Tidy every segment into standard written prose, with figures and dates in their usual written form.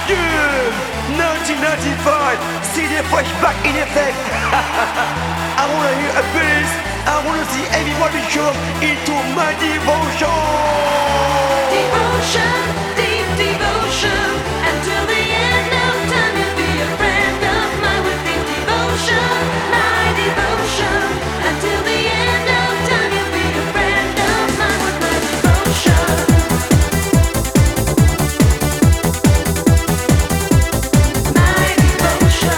Yeah, 1995, CD fresh back in effect. I wanna hear a bass, I wanna see everybody jump into my devotion. Devotion, deep devotion, until the end of time you'll be a friend of mine with deep devotion, my devotion, until the end of time you'll be a friend of mine with my devotion. My devotion.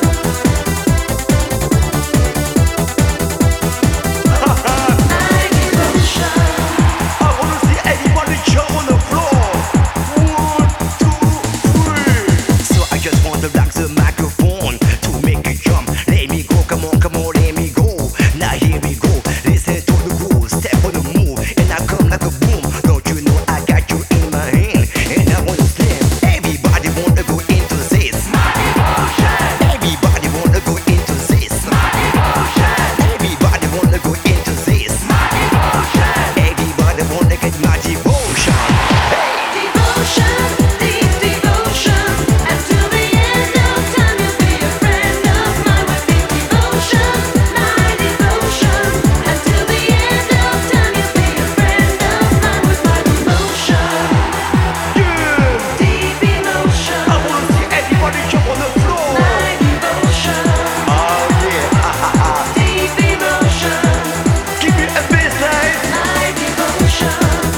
My devotion. I wanna see everybody jump on the floor. 1, 2, 3. So I just want to rock the microphone to make it jump. Let me go, come on, let me go. Now here we go. Listen to the groove, step on the move, and I come like a boom. Don't you know I got you in my hand, and I wanna slam. Everybody wanna go into this. My devotion. Everybody wanna go into this. My devotion. Everybody wanna go into this. My devotion. Everybody wanna get my devotion. Devotion, deep devotion, until the end of time you'll be a friend of mine with deep devotion. My devotion, until the end of time you'll be a friend of mine with my devotion. Yeah, Deep emotion, I wanna see everybody jump on the floor. my devotion. Oh yeah, Deep emotion, give me a baseline. my devotion.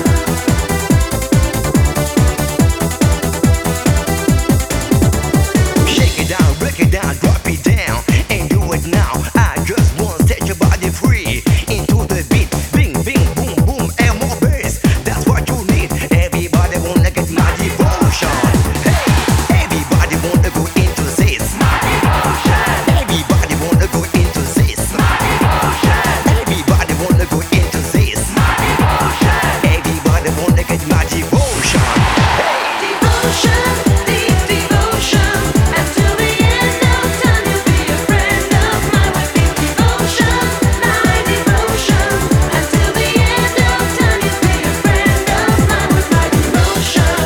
Shake it down, break it down, drop it down, and do it now. I just want to set your body free into the beat. Bing, bing, boom, boom, and more bass. That's what you need. Everybody wanna get my devotion. Hey, everybody wanna go into this. My devotion, Everybody wanna go into this. my devotion, Everybody wanna go into this. my devotion. Everybody wanna get my devotion. Devotion, deep devotion, until the end of time you'll be a friend of mine with deep devotion. My devotion, until the end of time you'll be a friend of mine with my devotion.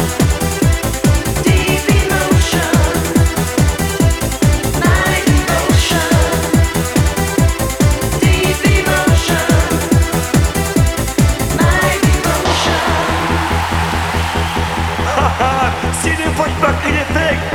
Deep emotion, my devotion. Deep emotion, my devotion. See the push back in effect.